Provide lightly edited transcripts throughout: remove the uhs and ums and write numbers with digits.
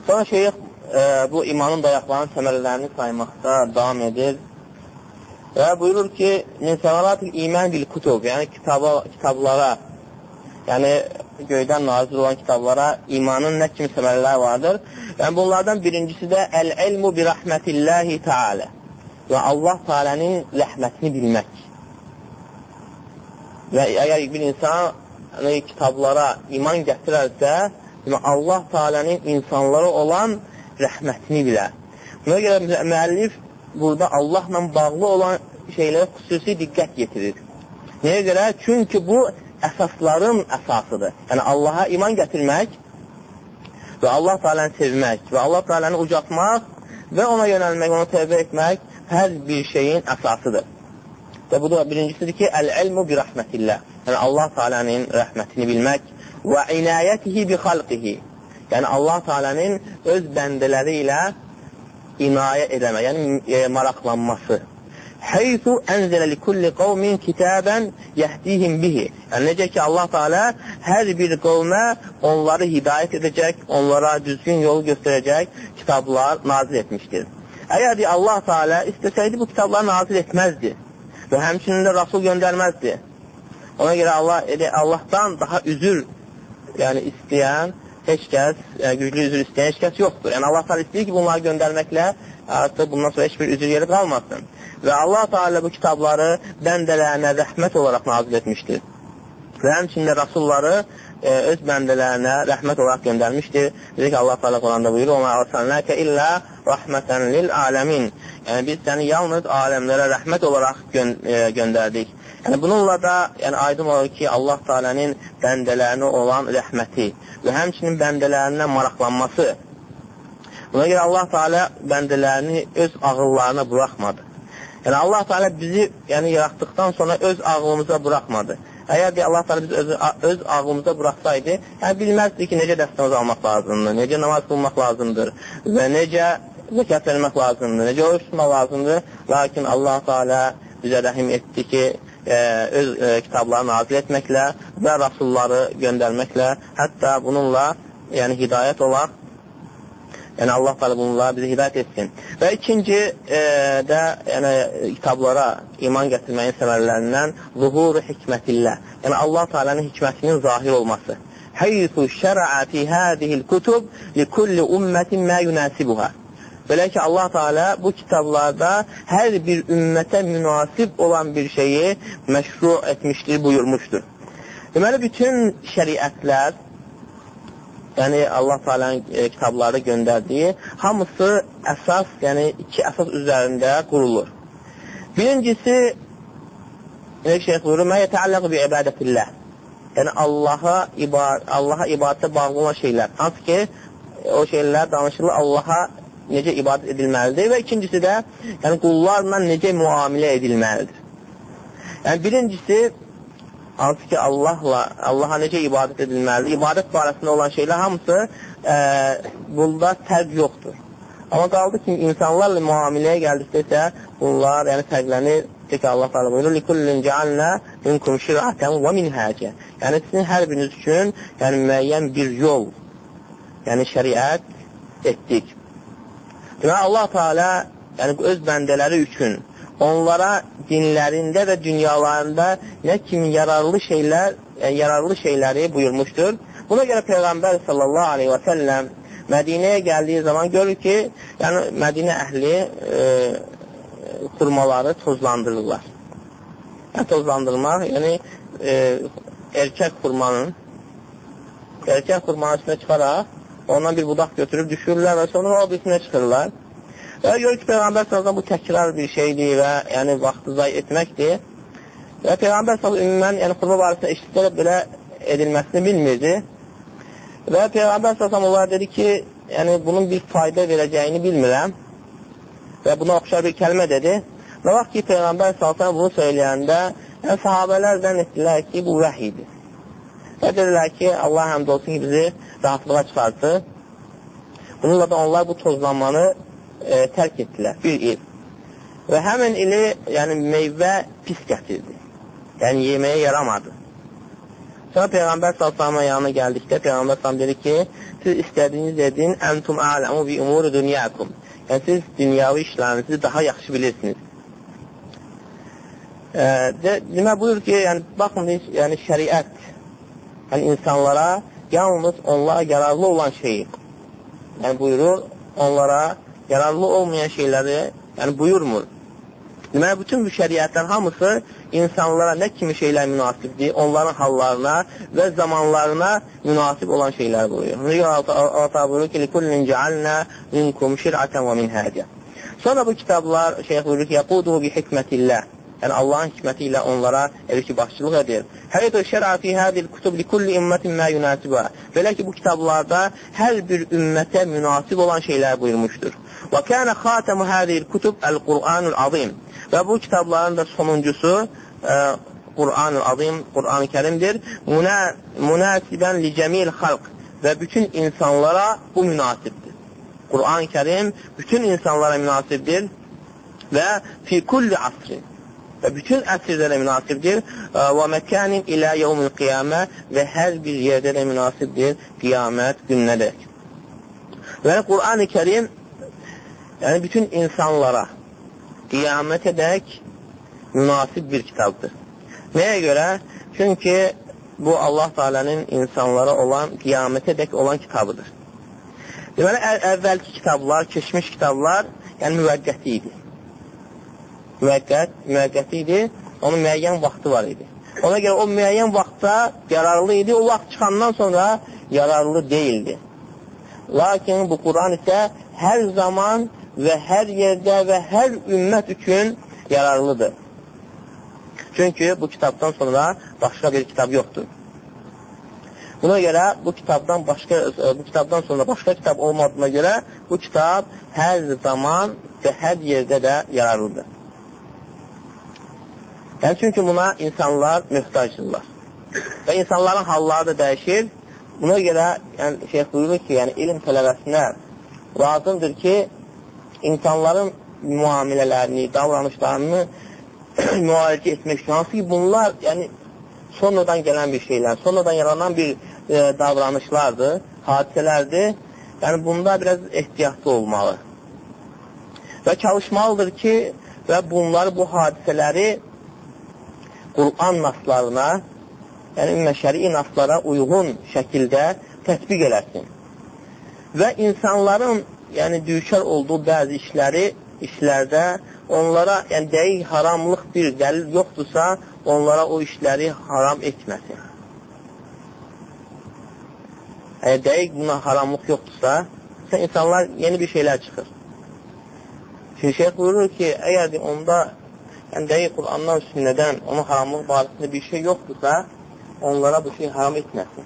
Sonra şeyh bu imanın dayaqlarının təməllərini saymaqda davam edir və buyurur ki, Nisəvalatil iman bil kutub, yəni kitablara, yəni göydən nazil olan kitablara imanın nə kimi təməlləri vardır. Yəni bunlardan birincisi də əl-ilmu bi rəhmətilləhi teala və Allah Teala'nın rəhmətini bilmək. Və əgər bir insan kitablara iman gətirərsə, Allah Teala'nın insanlara olan rəhmətini bilər. Buna görə müəllif burada Allahla bağlı olan şeylərə xüsusi diqqət yetirir. Nəyə görə? Çünki bu əsasların əsasıdır. Yəni Allaha iman gətirmək və Allah Teala'nı sevmək və Allah Teala'nı ucaltmaq və ona yönəlmək, ona təvbə etmək hər bir şeyin əsasıdır. Və bu da birincisidir ki, əl-ilmu bi rəhmətillah. Yəni Allah Teala'nın rəhmətini bilmək və inayətihi bi xalqihi. Yəni Allah Teala'nın öz bəndələri ilə inayə edəmək, yəni maraqlanması. Heythu ənzələ li kulli qavmin kitabən yəhdihim bihi. Yəni necə ki Allah Teala hər bir qavmə onları hidayət edəcək, onlara düzgün yolu göstərəcək kitablar nazil etmişdir. Əgər Allah Teala istəsəydi bu kitabları nazil etməzdi və həmçinin də Rasul göndərməzdi. Ona görə Allahdan daha üzür istəyən heç kəs, güclü üzür istəyən heç kəs yoxdur. Yəni Allah Teala istəyir ki, bunları göndərməklə artıq bundan sonra heç bir üzür yeri qalmasın. Və Allah Teala bu kitabları bəndələrinə rəhmət olaraq nazil etmişdir. Və həmçində Rasulları öz bəndələrinə rəhmət olaraq göndərmişdir. Dedik ki, Allah Teala Quranda buyurur, "Ona arsalnaka illa rahmeten lil alamin." Yəni biz səni yalnız aləmlərə rəhmət olaraq göndərdik. Yəni bununla da aydın olur ki, Allah Teala'nın bəndələrinə olan rəhməti və həmçinin bəndələrindən maraqlanması. Buna görə Allah Teala bəndələrini öz ağıllarına buraxmadı. Yəni Allah Teala bizi yaratdıqdan sonra öz ağlımıza buraxmadı. Əgər Allah Teala bizi öz ağlımıza buraxsaydı, bilməzdi ki, necə dəstəmaz almaq lazımdır, necə namaz qılmaq lazımdır və necə zəkat vermək lazımdır, necə oruç tutmaq lazımdır. Lakin Allah Teala bizə rəhim etdi ki, öz kitablarını nazil etməklə və rasulları göndərməklə, hətta bununla hidayət olar. Yəni Allah Teala bununla bizi hidayət etsin. Və ikinci də kitablara iman gətirməyin səbəblərindən zuhuru hikmətillah. Yəni Allah Teala'nın hikmətinin zahir olması. Heythu şər'a fi hadihil kutub li kulli ummetin ma yunasibuha. Belə ki, Allah Teala bu kitablarda hər bir ümmətə münasib olan bir şeyi məşru etmişdir, buyurmuşdur. Deməli, bütün şəriətlər, yəni Allah Teala'nın kitabları göndərdiyi, hamısı əsas, iki əsas üzərində qurulur. Birincisi, şeyh buyurur, mə yətəalləqü bi ibadətillah. Yəni Allaha ibadətə bağlı olan şeylər. Hansı ki, o şeylər danışılır Allaha necə ibadət edilməlidir və ikincisi də qullarla necə müamilə edilməlidir. Yəni birincisi, hansı ki Allaha necə ibadət edilməlidir, ibadət barəsində olan şeylər hamısı bunda fərq yoxdur. Amma qaldı ki, insanlarla müamiləyə gəldikdə isə bunlar fərqlənir. Ki Allah Teala buyurur, لِكُلِّنْ جَعَلْنَا مِنْكُمْ شِرْعَةً وَمِنْهَاجًا. Yəni sizin hər biriniz üçün müəyyən bir yol, şəriət etdik. Deməli, Allah Teala öz bəndələri üçün onlara dinlərində və dünyalarında nə kimi yararlı şeyləri buyurmuşdur. Buna görə Peyğəmbər sallallahu aleyhi və səlləm Mədinəyə gəldiyi zaman görür ki, Mədinə əhli xurmaları tozlandırırlar. Tozlandırmaq, erkək xurmanın üstünə çıxaraq ondan bir budaq götürüb düşürürlər və sonra o birisine çıxırlar. Və görür ki, Peyğəmbər sallallahu bu təkrar bir şeydir və vaxtı zay etməkdir. Və Peyğəmbər sallallahu ümumən xurma barəsində eşitlərə belə edilməsini bilmirdi. Və Peyğəmbər sallallahu onlara dedi ki, bunun bir fayda verəcəyini bilmirəm və buna oxşar bir kəlmə dedi. Və vaxt ki, Peyğəmbər sallallahu bunu söyləyəndə sahabələr zənn etdilər ki, bu vəhidir. Və dedilər ki, Allah həmd olsun ki, bizi rahatlığa çıxartdı. Bununla da onlar bu tozlanmanı tərk etdilər, bir il. Və həmin ili meyvə pis gətirdi. Yeməyə yaramadı. Sonra Peyğəmbər s.ə.v yanına gəldikdə Peyğəmbər s.ə.v dedi ki, siz istədiyiniz edin, əntum aləmu bi umuru dünyakum. Yəni, siz dünyavi işlərinizi daha yaxşı bilirsiniz. Demək buyur ki, yəni, baxın, yəni, şəriət yəni, insanlara yalnız onlara yararlı olan şeyi yəni, buyurur, onlara yararlı olmayan şeyləri yəni, buyurmur. Demək, bütün bu şəriətlər hamısı insanlara nə kimi şeylər münasibdir, onların hallarına və zamanlarına münasib olan şeylər buyurur. Allah buyurur ki, لِكُلِّنْ جَعَلْنَا مِنْكُمْ شِرْعَةً وَمِنْهَاجًا. Sonra bu kitablar, şeyh buyurur ki, يَقُودُهُ بِحِكْمَةِ Yəni, Allahın hikməti ilə onlara başçılıq edir. Həyyətü şər'a fi hədil kutub li kulli ümmətin mə yunasibə. Belə ki, bu kitablarda hər bir ümmətə münasib olan şeylər buyurmuşdur. Və kənə xatəmü hədil kutub əl-Qur'anul azim. Və bu kitabların da sonuncusu Qur'anul azim, Qur'an-ı Kərimdir. Münasibən li cəmil xalq və bütün insanlara bu münasibdir. Qur'an-ı Kərim bütün insanlara münasibdir və fi kulli asrin və bütün əsrlərə münasibdir və məkanin ilə yevmül qiyamə və hər bir yerdə də münasibdir qiyamət gününədək. Və Qur'an-ı Kərim yəni bütün insanlara qiyamətədək münasib bir kitabdır. Nəyə görə? Çünki bu Allah Teala'nın insanlara olan qiyamətədək olan kitabıdır. Deməli, əvvəlki kitablar, keçmiş kitablar yəni müvəqqəti idi. Müvəqqəti idi, onun müəyyən vaxtı var idi. Ona görə o müəyyən vaxtda yararlı idi, o vaxt çıxandan sonra yararlı deyildi. Lakin bu Quran isə hər zaman və hər yerdə və hər ümmət üçün yararlıdır. Çünki bu kitabdan sonra başqa bir kitab yoxdur. Buna görə bu kitabdan sonra başqa kitab olmadığına görə bu kitab hər zaman və hər yerdə də yararlıdır. Yəni, çünki buna insanlar mühtacdırlar. Və insanların halları da dəyişir. Buna görə yəni, şeyh buyurur ki, yəni, ilm tələbəsinə lazımdır ki, insanların müamilələrini, davranışlarını müalicə etmək üçün. Hansı ki, bunlar yəni, sonradan gələn bir şeylər, sonradan yaranan bir davranışlardır, hadisələrdir. Yəni, bunda biraz ehtiyatlı olmalı. Və çalışmalıdır ki, və bunları, bu hadisələri Qur'an naslarına, yəni şəri naslara uyğun şəkildə tətbiq eləsin. Və insanların yəni, düşər olduğu bəzi işlərdə onlara yəni, dəqiq haramlıq bir dəlil yoxdursa, onlara o işləri haram etməsin. Əgər dəqiq buna haramlıq yoxdursa, insanlar yeni bir şeylər çıxır. Çünki şeyh buyurur ki, əgər onda yəni dəqiq Qur'andan sünnədən onun haramlıq barəsində bir şey yoxdursa, onlara bu şey haram etməsin.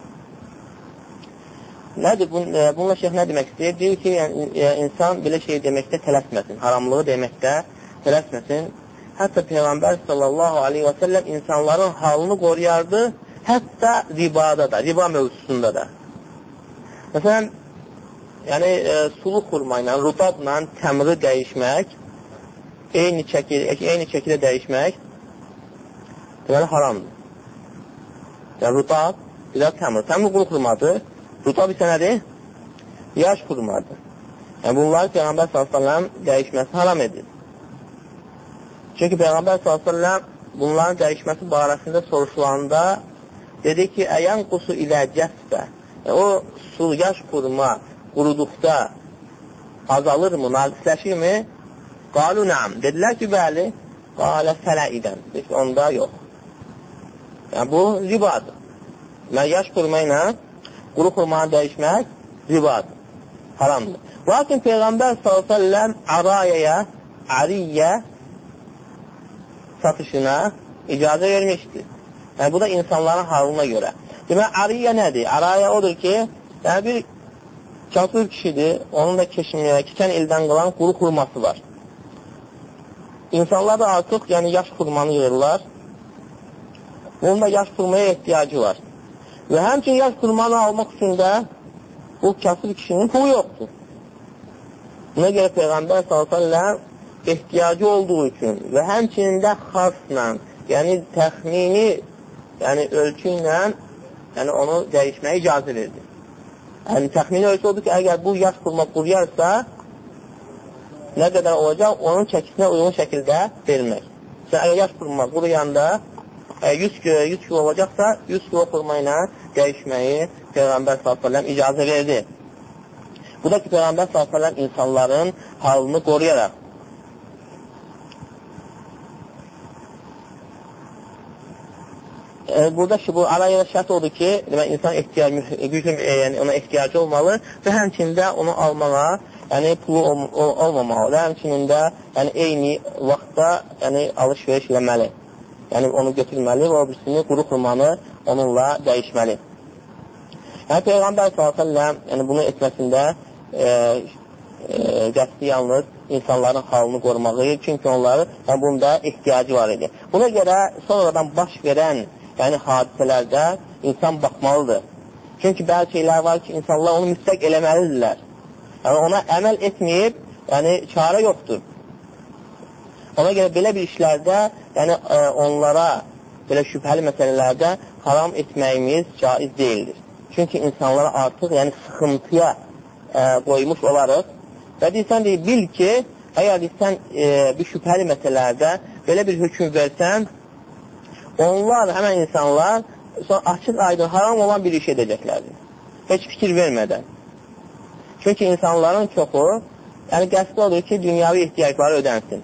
Nədir? Bununla şeyh nə demək istəyir? Deyir ki, yəni, insan belə şey deməkdə tələsməsin, haramlığı deməkdə tələsməsin. Hətta Peyğəmbər sallallahu aleyhi və səlləm insanların halını qoruyardı, hətta ribada da, riba mövzusunda da. Məsələn, yəni sulu xurma ilə, rutabla təmri dəyişmək, eyni şəkildə dəyişmək deməli haramdır. Yəni rutab, bir də təmr. Təmr quru xurmadır, rutab isə nədir? Yaş xurmadır. Yəni bunları Peyğəmbər s.ə.v dəyişməsi haram edir. Çünki Peyğəmbər s.ə.v bunların dəyişməsi barəsində soruşulanda dedi ki, əyən qusu ilə cəsbə, o su, yaş xurma quruduqda azalırmı, naqisləşirmi? Qalu nəm. Dedilər ki, bəli. Qalə fələidən. Onda yox. Yəni, bu ribadır. Yəni, yaş xurma ilə quru xurmanı dəyişmək ribadır. Haramdır. Lakin Peyğəmbər s.ə.v ariyyə satışına icazə vermişdir. Yəni, bu da insanların halına görə. Demək, ariyyə nədir? Ariyyə odur ki, yəni bir kasır kişidir, onun da keçən ildən qalan quru xurması var. İnsanlar da artıq yəni, yaş xurmanı yığırlar. Bunun da yaş xurmaya ehtiyacı var. Və həmçin yaş xurmanı almaq üçün də bu kasır kişinin pulu yoxdur. Buna görə Peyğəmbər s.ə.v ehtiyacı olduğu üçün və həmçinin də xasla, yəni təxmini yəni ölçü ilə yəni onu dəyişməyə icazə verdi. Yəni təxmini ölçü odur ki, əgər bu yaş xurma quruyarsa, nə qədər olacaq, onun çəkisinə uyğun şəkildə vermək. Əgər yaş xurma quruyanda 100 kilo olacaqsa, 100 kilo xurma ilə dəyişməyi Peyğəmbər s.ə.v icazə verdi. Bu da ki, Peyğəmbər s.ə.v insanların halını qoruyaraq. Burada ki, bu araya şərt odur ki, insan ona ehtiyacı olmalı və həmçində onu almağa pulu olmamalı və həmçində eyni vaxtda alış-veriş eləməli. Yəni, onu götürməli və o birisini quru xurmanı onunla dəyişməli. Yəni, Peyğəmbər s.ə.v bunu etməsində qəsdi yalnız insanların halını qorumağı, çünki onların bunda ehtiyacı var idi. Buna görə sonradan baş verən hadisələrdə insan baxmalıdır. Çünki bəzi şeylər var ki, insanlar onu müstəq eləməlidirlər. Yəni, ona əməl etməyib, çarə yoxdur. Ona görə belə bir işlərdə, onlara belə şübhəli məsələlərdə haram etməyimiz caiz deyildir. Çünki insanlara artıq sıxıntıya qoymuş olarıq və deyirsən, bil ki, əgər deyirsən bir şübhəli məsələlərdə belə bir hökm versən, onlar, həmən insanlar açıq aydın haram olan bir iş edəcəklərdir. Heç fikir vermədən. Çünki insanların çoxu qəsdi odur ki, dünyavi ehtiyacları ödənsin.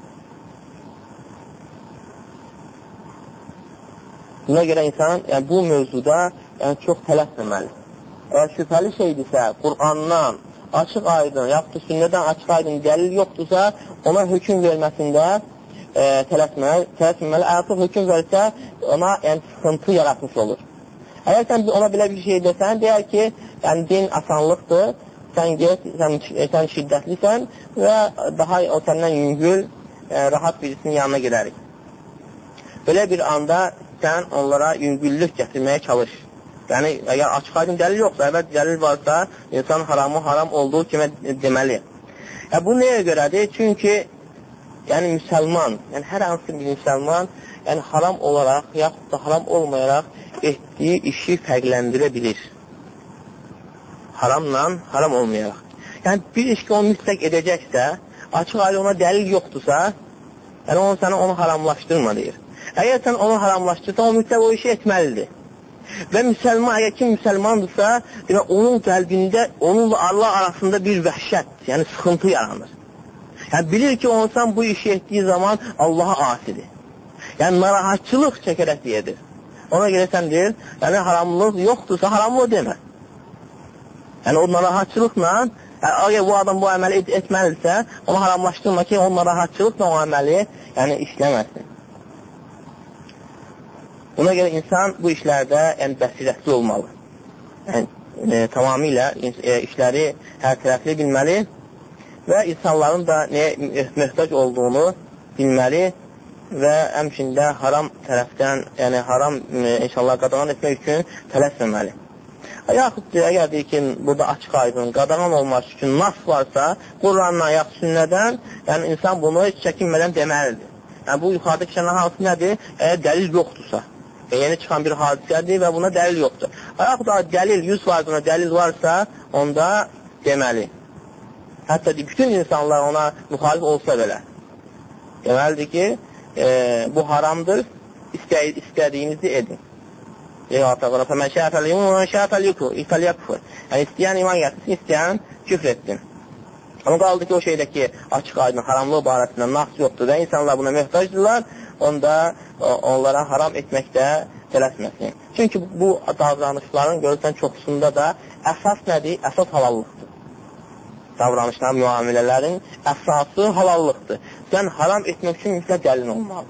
Buna görə insan bu mövzuda çox tələsməməli. Əgər şübhəli şeydirsə, Qur'andan açıq aydın, yaxud da sünnədən açıq aydın dəlil yoxdursa, ona hökm verməsində tələsməməli. Artıq hökm versə, ona sıxıntı yaratmış olur. Əgər sən ona belə bir şey desən, deyər ki, din asanlıqdır, sən şiddətlisən və daha o səndən yüngül, rahat birisinin yanına gedərik. Belə bir anda sən onlara yüngüllük gətirməyə çalış. Yəni, əgər açıq aydın dəlil yoxsa, əvvəl dəlil varsa, insan haramı haram olduğu kimi deməli. Bu nəyə görədir? Çünki müsəlman, hər hansı bir müsəlman haram olaraq, yaxud da haram olmayaraq etdiyi işi fərqləndirə bilir. Haramla, haram olmayaraq. Yəni, bir iş ki, onu müstəq edəcəksə, açıq aydın ona dəlil yoxdursa, sənə onu haramlaşdırma deyir. Əgər sən onu haramlaşdırsa, o müstəq o işi etməlidir. Və müsəlman, əgər kim müsəlmandırsa, onun qəlbində, onunla Allah arasında bir vəhşət, yəni sıxıntı yaranır. Yəni, bilir ki, onsan bu işi etdiyi zaman Allaha asidir. Yəni, narahatçılıq çəkərək deyilir. Ona görə sən deyir, haramlıq yoxdursa, haramlıq demə. Yəni, o narahatçılıqla, əgər bu adam bu əməli etməlidirsə, onu haramlaşdırma ki, o narahatçılıqla o əməli işləməsin. Buna görə insan bu işlərdə bəsirətli olmalı. Tamamilə işləri hər tərəfli bilməli və insanların da nəyə möhtac olduğunu bilməli və həmçində haram tərəfdən, yəni haram inşallah qadağan etmək üçün tələsməməli. Yaxud əgər deyir ki, burada açıq aydın qadağan olması üçün nas varsa, Qurandan yaxud sünnədən, yəni insan bunu heç çəkinmədən deməlidir. Yəni bu yuxarıda keçənlər hansı nədir? Əgər dəlil yoxdursa, yeni çıxan bir hadisədir və buna dəlil yoxdur. Yaxud da dəlil, 100%-una dəlil varsa, onda deməli. Hətta bütün insanlar ona müxalif olsa belə. Deməlidir ki, bu haramdır, istədiyinizi edin. Mən şəfəl-yukfur. Yəni, istəyən iman gətirsin, istəyən küfr etsin. Ama qaldı ki, o şeydəki açıq aydın haramlığı barəsində nas yoxdur və insanlar buna möhtacdırlar, onda onlara haram etməkdə tələsməsin. Çünki bu davranışların görürsən çoxsunda da əsas nədir? Əsas halallıqdır. Davranışların, müamilələrin əsası halallıqdır. Sən haram etmək üçün mütləq dəlil olmalı.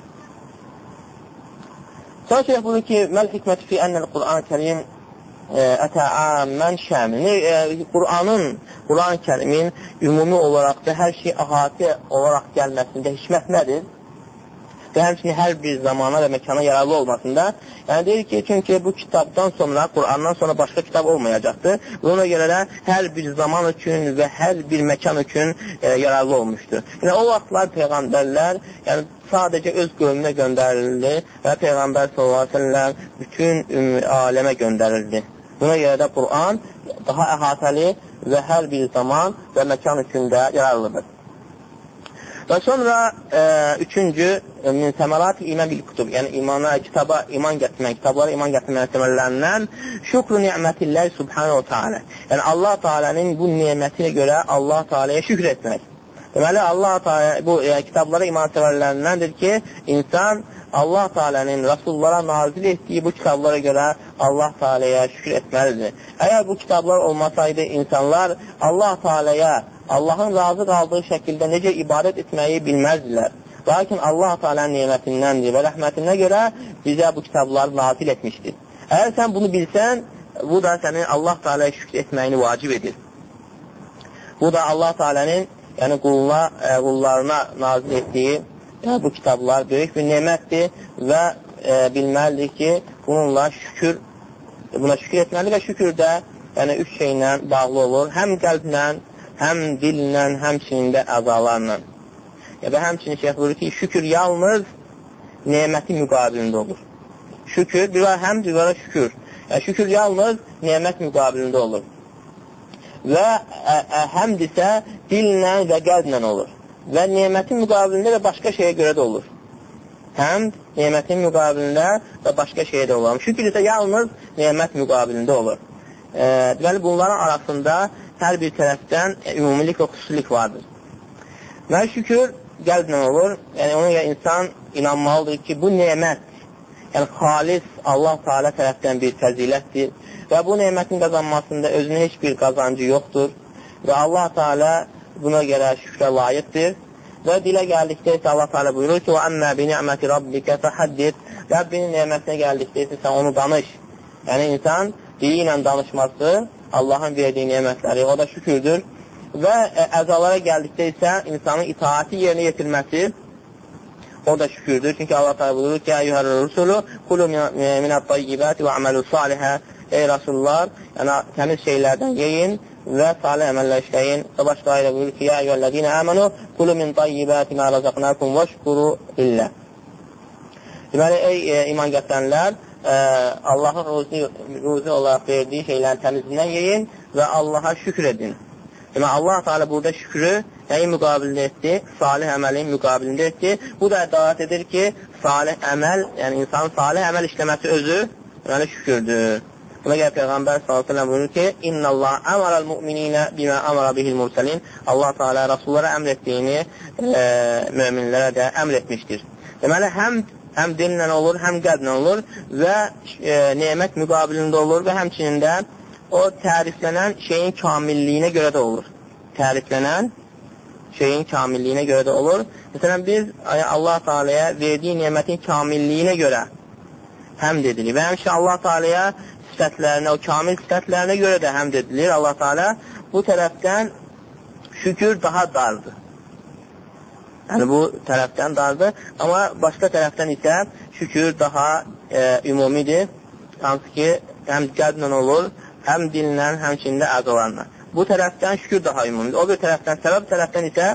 Sonra şeyh buyur ki, məl hikməti fi ənəl Qur'an-ı-Kərim ətəəmmən şəmil. Quran-ı Kərimin ümumi olaraq da hər şey əhatə olaraq gəlməsində hikmət nədir? və həmçinin hər bir zamana və məkana yararlı olmasında. Yəni deyir ki, çünki bu kitabdan sonra, Qurandan sonra başqa kitab olmayacaqdır. Buna görə də hər bir zaman üçün və hər bir məkan üçün yararlı olmuşdur. Yəni o vaxtlar peyğəmbərlər sadəcə öz qövmünə göndərildi və Peyğəmbər s.ə.v bütün aləmə göndərildi. Buna görə də Quran daha əhatəli və hər bir zaman və məkan üçün də yararlıdır. Və sonra üçüncü, min səmərati iman bil kutub, yəni kitaba iman gətirmək, kitablara iman gətirmək səmərlərindən şükru ni'mətilləhi subhanahu wa ta'ala. Yəni Allah Teala'nın bu nimətinə görə Allah Teala'ya şükür etmək. Deməli, Allah Teala bu kitablara iman səmərlərindəndir ki, insan Allah Teala'nın Rasullara nazil etdiyi bu kitablara görə Allah Teala'ya şükür etməlidir. Əgər bu kitablar olmasaydı, insanlar Allah Teala'ya Allahın razı qaldığı şəkildə necə ibadət etməyi bilməzdilər. Lakin Allah Teala'nın nimətindəndir və rəhmətinə görə bizə bu kitabları nazil etmişdir. Əgər sən bunu bilsən, bu da sənin Allah Teala'ya şükür etməyini vacib edir. Bu da Allah Teala'nın qullarına nazil etdiyi bu kitablar böyük bir nemətdir və bilməlidir ki, buna şükür etməli və şükür də üç şeylə bağlı olur. Həm qəlblə, həm dillə, həmçinin də əzalarla. Və həmçinin şeyh buyurur ki, şükür yalnız nemətin müqabilində olur. Şükür, bir var həmd, bir var şükür. Şükür yalnız nemət müqabilində olur. Və həmd isə dillə və qəlblə olur. Və nemətin müqabilində və başqa şeyə görə də olur. Həmd, nemətin müqabilində və başqa şeyə də olur. Şükür isə yalnız nemət müqabilində olur. Deməli, bunların arasında hər bir tərəfdən ümumilik və xüsusilik vardır. Və şükür qəlblə olur. Yəni, ona görə insan inanmalıdır ki, bu nemət, yəni xalis Allah Teala tərəfdən bir fəzilətdir və bu nemətin qazanmasında özünə heç bir qazancı yoxdur və Allah Teala buna görə şükrə layiqdir və dilə gəldikdə isə Allah Teala buyurur ki, وَأَمَّا بِنِعْمَةِ رَبِّكَ فَحَدِّدْ Rəbbinin nemətinə gəldikdə isə sən onu danış. Yəni, insan dili ilə danışması Allahın verdiyi nemətləri, o da şükürdür və əzalara gəldikdə isə insanın itaati yerinə yetirməsi o da şükürdür. Çünki Allah Teala buyurur ki, Əyyuhər Rusulu kulu minət-tayyibati və əməlu salihə Ey Rasullar, yəni təmiz şeylərdən yeyin və salih əməllər işləyin. Və başqa ayədə buyurur ki, Ya eyyuhəl-ləzina əmənu kulu min tayyibati mə razaqnakum və şükuru illə. Deməli, ey iman gətirənlər, Allahın ruzi olaraq verdiyi şeylərin təmizliyindən yeyin və Allaha şükür edin. Deməli, Allah Teala burada şükrü nəyin müqabilində etdi? Salih əməlin müqabilində etdi. Bu da dəlalət edir ki, salih əməl, yəni insanın salih əməl işləməsi özü deməli şükürdür. Buna görə Peyğəmbər s.ə.v buyurur ki, İnna Allah əmərəl müminə bimə əmərə bihil mürsəlin. Allah Teala Rasullara əmr etdiyini müminlərə də əmr etmişdir. Deməli, həm dillə olur, həm qəlblə olur və nemət müqabilində olur və həmçinin də o təriflənən şeyin kamilliyinə görə də olur. Təriflənən şeyin kamilliyinə görə də olur. Məsələn, biz Allah Teala'ya verdiyi nemətin kamilliyinə görə həmd edilir və həmçinin Allah Teala'ya sifətlərinə, o kamil sifətlərinə görə də həmd edilir. Allah Teala bu tərəfdən şükür daha dardır. Yəni, bu tərəfdən dardır. Amma başqa tərəfdən isə şükür daha ümumidir. Hansı ki, həm qəlblə olur, həm dillə, həmçində əzalarla. Bu tərəfdən şükür daha ümumidir. O bir tərəfdən, səbəb tərəfdən isə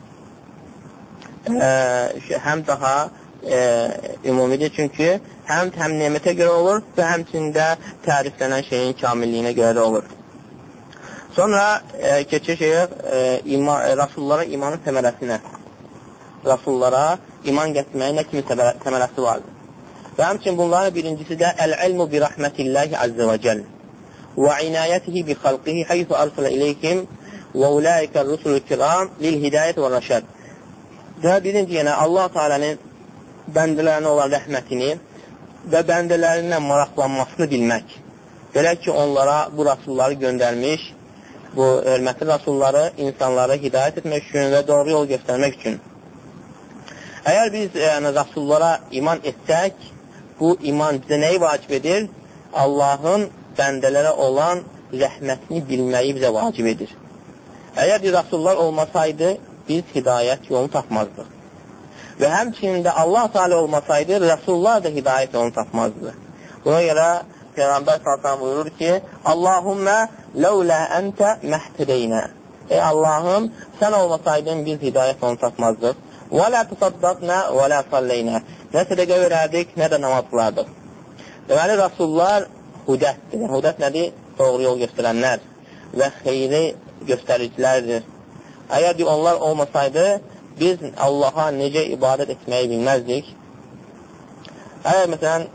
həm daha ümumidir. Çünki həm nemətə görə olur və həmçində təriflənən şeyin kamilliyinə görə də olur. Sonra keçir Rasullara imanın təmələsinə. Rasullara iman gətirməyin nə kimi təmələsi vardır. Və həmçin bunların birincisi də Əl-ilmu bi rəhmətilləhi əzzə və cəl və inayətihi bi xalqihi həyfə arsılə iləykim və ulaikə rusulü kiram lil hidayət və rəşəd. Və birinci yenə Allah Teala'nın bəndələrinə olan rəhmətini və bəndələrindən maraqlanmasını bilmək. Belə ki, onlara bu rasulları göndərmiş, bu hörmətli rasulları insanlara hidayət etmək üçün və doğru yol göstərmək üçün. Əgər biz rasullara iman etsək, bu iman bizə nəyi vacib edir? Allahın bəndələrə olan rəhmətini bilməyi bizə vacib edir. Əgər bir rasullar olmasaydı, biz hidayət yolunu tapmazdıq. Və həmçinin də Allah Teala olmasaydı, Rəsulullah da hidayət onu tapmazdı. Buna görə Peyğəmbər sallallahu buyurur ki, Allahümmə ləulə əntə məhtədeynə. Ey Allahım, sən olmasaydın biz hidayət onu tapmazdıq. Və lə təsaddaqnə və lə salleynə. Nə sədəqə verərdik, nə də namaz qılardıq. Deməli, Rasullar hudətdir. Hudət nədir? Doğru yol göstərənlər və xeyri göstəricilərdir. Əgər onlar olmasaydı, biz Allaha necə ibadət etməyi bilməzdik. Əgər məsələn,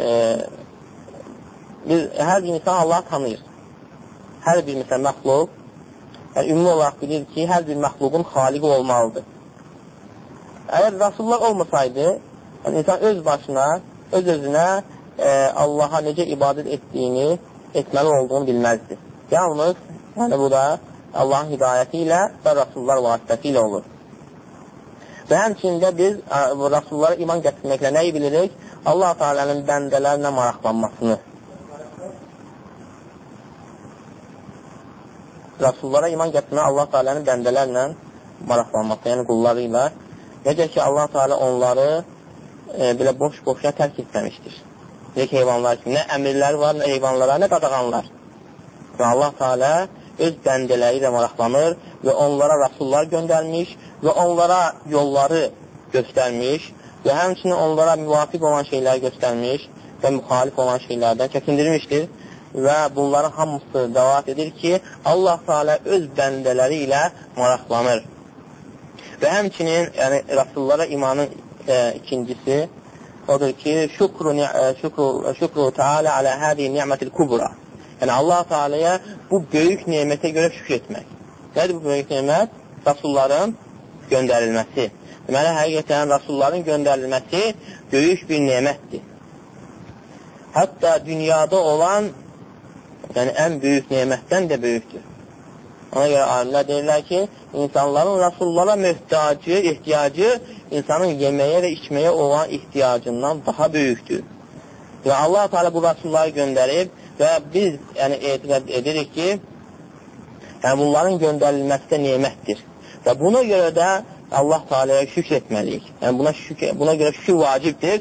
hər bir insan Allah tanıyır. Hər bir məsələn məxluq, yəni ümumi olaraq bilir ki, hər bir məxluqun xaliqi olmalıdır. Əgər Rasulullah olmasaydı, yəni insan öz başına, öz-özünə Allaha necə ibadət etdiyini, etməli olduğunu bilməzdi. Yalnız, yəni bu da Allahın hidayəti ilə və Rasulullah vasitəsi ilə olur. Və həmçində biz Rasulullara iman gətirməklə nəyi bilirik? Allah Teala'nın bəndələrlə maraqlanmasını. Rasullara iman gətirmək Allah Teala'nın bəndələrlə maraqlanması, yəni qulları ilə. Necə ki, Allah Teala onları belə boş-boşuna tərk etməmişdir. Necə heyvanlar kimi, nə əmirləri var, nə heyvanlara, nə qadağanlar. Və Allah Teala öz bəndələri ilə maraqlanır və onlara Rasullar göndərmiş və onlara yolları göstərmiş və həmçinin onlara müvafiq olan şeyləri göstərmiş və müxalif olan şeylərdən çəkindirmişdir və bunların hamısı dəvat edir ki, Allah Teala öz bəndələri ilə maraqlanır. Və həmçinin yəni, Rasullara imanın ikincisi odur ki, şükru Teala alə hədi ni'mətil kubra. Yəni, Allah Teala'ya bu böyük nemətə görə şükür etmək. Nədir bu böyük nemət? Rasulların göndərilməsi. Deməli, həqiqətən Rasulların göndərilməsi böyük bir nemətdir. Hətta dünyada olan yəni, ən böyük nemətdən də böyükdür. Ona görə alimlər deyirlər ki, insanların Rasullara ehtiyacı insanın yeməyə və içməyə olan ehtiyacından daha böyükdür. Və Allah Teala bu Rasulları göndərib və biz yəni, etiqad edirik ki, yəni, bunların göndərilməsi də nemətdir. Və buna görə də Allah Teala'ya şükür etməliyik. Yəni, buna görə şükür vacibdir.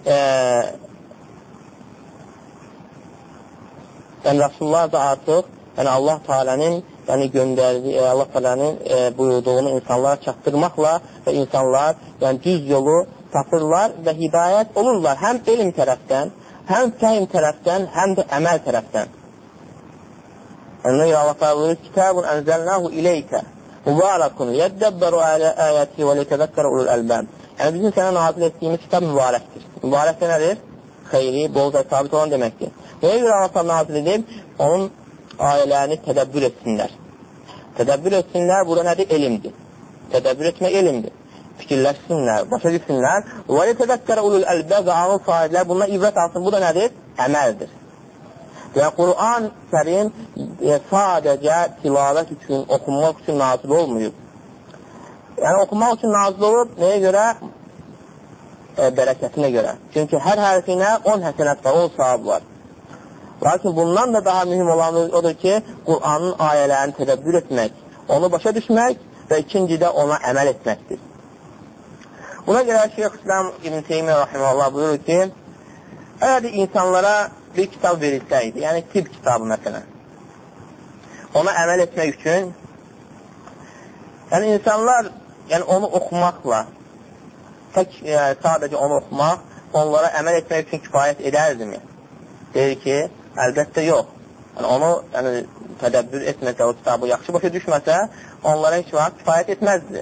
Yəni, Rasullar da artıq yəni, Allah Teala'nın yəni, göndərdiyi, Allah Teala'nın buyurduğunu insanlara çatdırmaqla və insanlar yəni, düz yolu tapırlar və hidayət olurlar. Həm elm tərəfdən, həm fəhm tərəfdən, həm də əməl tərəfdən. Yəni, Allah Teala buyurur, Kitabun ənzəlnahu ileykə mübarakun yəddəbbəru əyəti və leytəzəkkərə ulul əlbəb. Yəni, bizim sənə nazil etdiyimiz kitab mübarəkdir. Mübarək də nədir? Xeyri, bolca sabit olan deməkdir. Nəyə görə Allah Teala nazil edib? Onun ayələrini tədəbbür etsinlər. Tədəbbür etsinlər, burada nədir? Elmdir. Tədəbbür etmək elmdir. Fikirləşsinlər, başa düşsünlər. Və leytəzəkkərə ulul əlbəb və ağıl sahiblər bundan ibrət alsın. Bu da nədir? Əməldir. Və Quran Kərim sadəcə tilavət üçün, oxunmaq üçün nazil olmayıb. Yəni, oxunmaq üçün nazil olub, nəyə görə? Bərəkətinə görə. Çünki hər hərfinə 10 həsənət var, 10 savab var. Lakin bundan da daha mühüm olan odur ki, Quranın ayələrini tədəbbür etmək, onu başa düşmək və ikincidə ona əməl etməkdir. Buna görə Şeyx İslam İbn Teymiyyə Rahiməhullah buyurur ki, əgər insanlara bir kitab verilsəydi, yəni tibb kitabı məsələn, ona əməl etmək üçün, yəni insanlar yəni onu oxumaqla, tək sadəcə onu oxumaq, onlara əməl etmək üçün kifayət edərdimi? Deyir ki, əlbəttə yox. Yəni, onu tədəbbür etməsə, o kitabı yaxşı başa düşməsə, onlara heç vaxt kifayət etməzdir.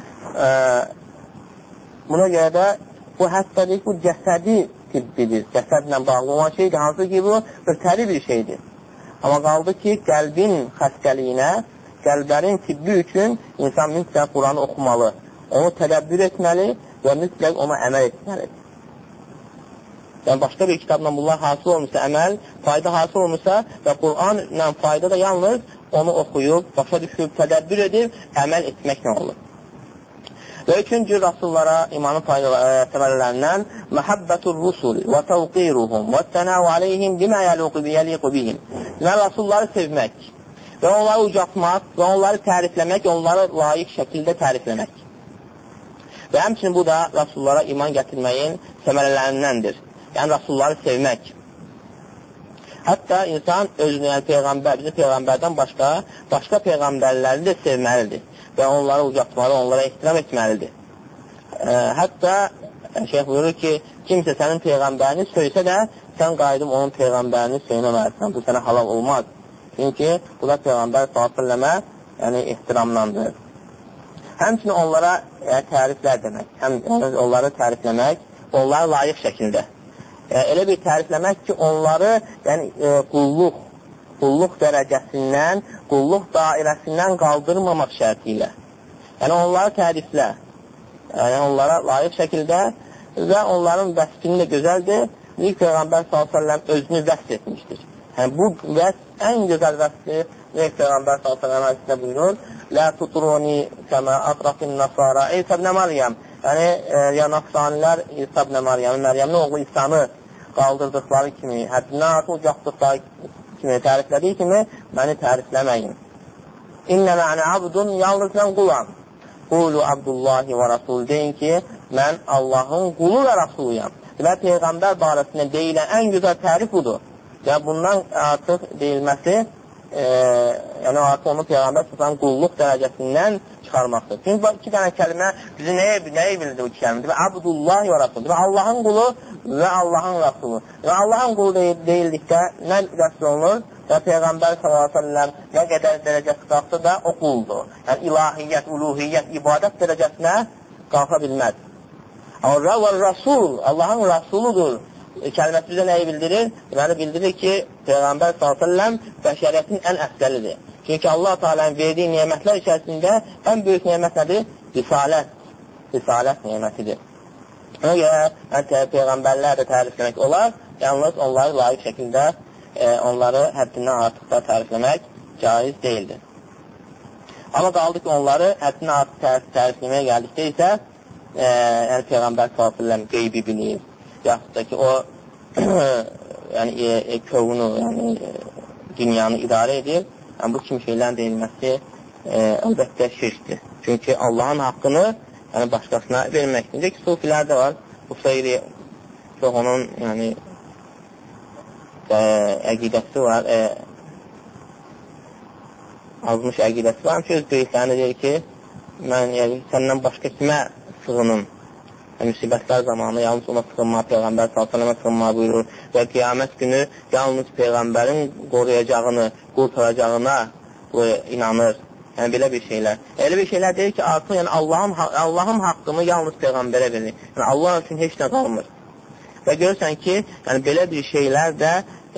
Buna görə də bu hətta bu cəsədi tibbidir. Cəsədlə bağlı olan şeydir. Hansı ki, bu ötəri bir şeydir. Amma qaldı ki, qəlbin xəstəliyinə, qəlblərin tibbi üçün insan mütləq Quranı oxumalı. Onu tədəbbür etməli və mütləq ona əməl etməlidir. Yəni, başqa bir kitabla bunlar hasıl olmuşsa, əməl, fayda hasıl olmuşsa və Quranla fayda da yalnız onu oxuyub, başa düşüb, tədəbbür edib, əməl etməklə olur. Və üçüncü Rasullara imanın təməllərindən məhəbbətur rusul və təvqiruhum və tənəv aleyhim bimə yəliqu bihim. Yəni, Rasulları sevmək və onları ucatmaq və onları tərifləmək, onları layiq şəkildə tərifləmək. Və həmçinin bu da Rasullara iman gətirməyin səmərələrindəndir. Yəni, Rasulları sevmək. Hətta insan özünü, yəni Peyğəmbər, bizim Peyğəmbərdən başqa Peyğəmbərləri də sevməlidir və onları ucatmalı, onlara ehtiram etməlidir. Hətta şeyh buyurur ki, kimsə sənin Peyğəmbərini söysə də, sən qayıdıb onun Peyğəmbərini söyləməlisən, bu sənə halal olmaz. Çünki bu da Peyğəmbər s.ə.və yəni ehtiramlandır. Həmçinin onlara təriflər demək, onları tərifləmək, onları layiq şəkildə. Elə bir tərifləmək ki, onları qulluq dərəcəsindən, qulluq dairəsindən qaldırmamaq şərti ilə. Yəni, onları təriflə, yəni onlara layiq şəkildə və onların vəsfini də gözəldir. İlk Peyğəmbər s.ə.v özünü vəsf etmişdir. Yəni, bu vəsf ən gözəl vəsfdir. İlk Peyğəmbər s.ə.v hədisdə buyurur, Lə tuturuni kəmə atrafin nasara İsa ibn Məryəm. Yəni, ya Nasranilər İsa ibn Məryəm, Məryəmin oğlu İsa'nı qaldırdıqları kimi, həddindən artıq ucaqdıqları kimi, təriflədiyi kimi, məni tərifləməyin. İnnə mənə abdun, yalnız mən qulam. Qulu Abdullahi və Rasul, deyin ki, mən Allahın qulu və Rasuluyam. Və Peyğəmbər barəsində deyilən ən gözəl tərif budur. Və bundan artıq deyilməsi, yəni artıq onu Peyğəmbər tutan qulluq dərəcəsindən çıxarmaqdır. Çünki iki dənə kəlmə bizi nəyə bildir bu iki kəlmə? Abdullahi və Rasul. Allahın qulu və Allahın Rasulu. Və Allahın qulu deyildikdə nə qəsd olunur? Və Peyğəmbər s.ə.v nə qədər dərəcəsi qalxdı da o quldur. Yəni, ilahiyyət, uluhiyyət, ibadət dərəcəsinə qalxa bilməz. Və Rasul, Allahın Rasuludur. Kəlməsi bizə nəyi bildirir? Deməli, bildirir ki, Peyğəmbər s.ə.v bəşəriyyətin ən əfsəlidir. Çünki Allah Teala'nın verdiyi nemətlər içərisində ən böyük nemət nədir? Risalət nemətidir. Ona görə Peyğəmbərlər də tərifləmək olar, yalnız onları layiq şəkildə onları həddindən artıq da tərifləmək caiz deyildir. Amma qaldı ki, onları həddindən artıq tərifləməyə gəldikdə isə yəni Peyğəmbər s.ə.v qeybi bilir, yaxud da ki, o yəni kövünü, yəni dünyanı idarə edir. Yəni, bu kimi şeylərin deyilməsi əlbəttə şirkdir. Çünki Allahın haqqını yəni, başqasına verməkdir. Necə ki, sufilər də var, bu xeyri çox onun yəni əqidəsi var, azmış əqidəsi var. Həmçə öz böyüklərini deyir ki, mən səndən başqa kimə sığınım? Müsibətlər zamanı yalnız ona sığınma, Peyğəmbər s.ə.və sığınma buyurur və qiyamət günü yalnız Peyğəmbərin qoruyacağını, qurtaracağına inanır. Yəni, belə bir şeylər. Elə bir şeylər deyir ki, artıq yəni, Allahın haqqını yalnız Peyğəmbərə verir. Yəni, Allah üçün heç nə qalmır. Və görürsən ki, yəni, belə bir şeylər də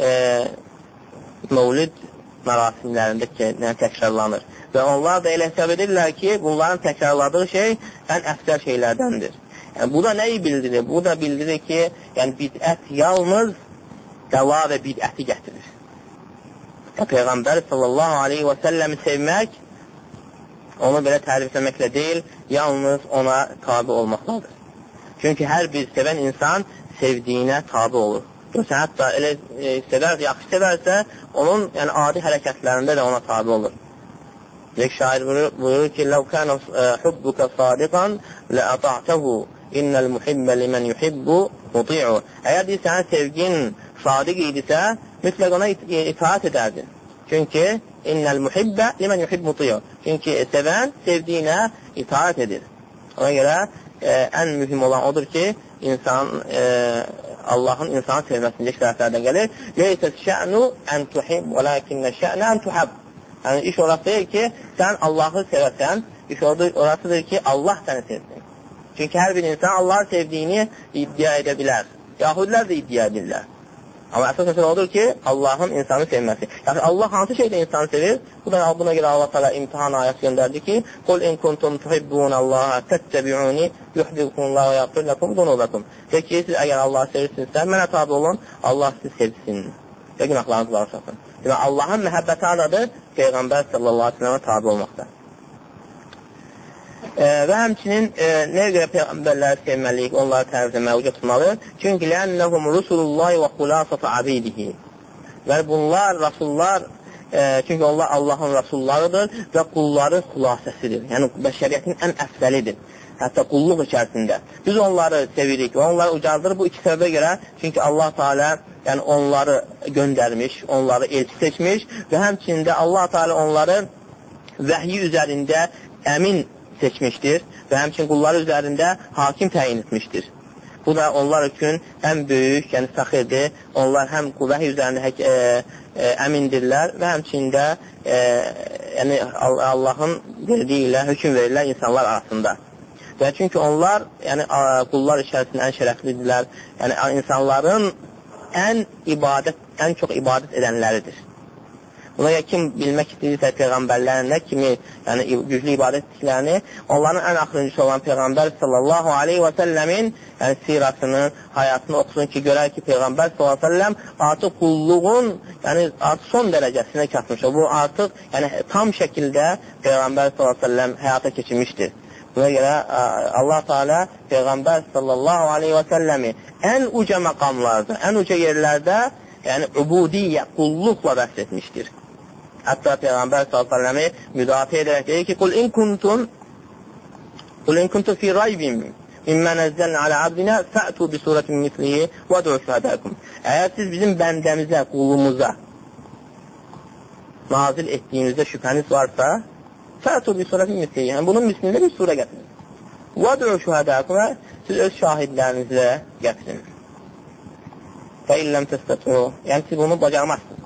məvlid mərasimlərində təkrarlanır. Və onlar da elə hesab edirlər ki, bunların təkrarladığı şey ən əfsər şeylərdəndir. Yəni, bu da nəyi bildirir? Bu da bildirir ki, yəni, bidət yalnız dəva və bidəti gətirir. Peyğəmbər sallallahu aleyhi və səlləmi sevmək, onu belə tərifləməklə deyil, yalnız ona tabi olmaqladır. Çünki hər bir sevən insan sevdiyinə tabi olur. Görürsən, hətta elə sevər, yaxşı sevərsə, onun yəni, adi hərəkətlərində də ona tabi olur. Şair buyurur ki, لَوْ كَانَ حُبُّكَ صَادِقًا لَأَطَعْتَهُ إِنَّ الْمُحِبَّ لِمَنْ يُحِبُّ مُطِعُ. Əgər sənin sevgin sadiq idisə, mütləq ona itaat edərdin. Çünki innəl muhibbə limən yuhib muti'u. Çünki sevən sevdiyinə itaat edir. Ona görə ən mühüm olan odur ki, Allahın insanı sevməsində şərtlərdən gəlir. Leysə şə'nu ən tuhib və lakinnə şə'nə ən tuhab. Yəni, iş orası deyil ki, sən Allahı sevəsən, iş orasıdır ki, Allah səni sevsin. Çünki hər bir insan Allahı sevdiyini iddia edə bilər. Yahudilər də iddia edirlər. Amma əsas məsələ odur ki, Allahın insanı sevməsi. Yəni, Allah hansı şeydə insanı sevir? Buna görə Allah təala imtihan ayəsi göndərdi ki, Qul in kuntum tuhibbunallaha təttəbi'uni yuhibbukumullahu və yaghfir lakum zunubakum. De ki, siz əgər Allahı sevirsinizsə, mənə tabi olun, Allah sizi sevsin və günahlarınızı bağışlasın. Yəni, Allahın məhəbbəti adadır, Peyğəmbər sallallahu aleyhi ve sellemə tabi olmaqda. Və həmçinin nəyə görə Peyğəmbərləri sevməliyik, onları tərifləməyə uca tutmalı? Çünki lənnəhum rusulullahi və xulasatı abidihi. Və bunlar, rasullar, çünki onlar Allahın rəsullarıdır və qulların xülasəsidir. Yəni, bəşəriyyətin ən əfsəlidir. Hətta qulluq içərisində. Biz onları sevirik və onları ucaldırıq bu iki səbəbə görə. Çünki Allah Teala yəni onları göndərmiş, onları elçi seçmiş və həmçində Allah Teala onları vəhyi üzərində əmin seçmişdir və həmçinin qulları üzərində hakim təyin etmişdir. Bu da onlar üçün ən böyük, yəni fəxirdir. Onlar həm vəhiy üzərində əmindirlər və həmçində yəni Allahın verdiyi ilə hökm verirlər insanlar arasında. Və çünki onlar yəni qullar içərisində ən şərəflidirlər. Yəni insanların ən çox ibadət edənləridir. Buna kim bilmək istəyirsə peyğəmbərlərin nə kimi yəni güclü ibadət etdiklərini, onların ən axırıncısı olan Peyğəmbər sallallahu aleyhi və səlləmin yəni sirasını, həyatını oxusun ki, görər ki, Peyğəmbər sallallahu aleyhi və səlləm artıq qulluğun yəni artıq son dərəcəsinə çatmışdır. Bu artıq yəni tam şəkildə Peyğəmbər sallallahu aleyhi və səlləm həyata keçirmişdir. Buna görə Allah Teala Peyğəmbər sallallahu aleyhi və səlləmi ən uca məqamlarda, ən uca yerlərdə yəni ubudiyyə, qulluqla vəsf etmişdir. Hətta Peyğəmbər s.ə.v müdafiə edərək deyir ki, Qul in kuntum fi raybin mimmə nəzzəlnə alə abdinə fə'tu bi surətin mislihi və du'u şəhədəkum. Əgər siz bizim bəndəmizə, qulumuza nazil etdiyinizdə şübhəniz varsa, fə'tu bi surətin mislihi, yəni bunun mislində bir surə gətirin. Və du'u şəhədəkum, siz öz şahidlərinizlə gətirin. Fəilləm təstətu, yəni siz bunu bacarmazsınız.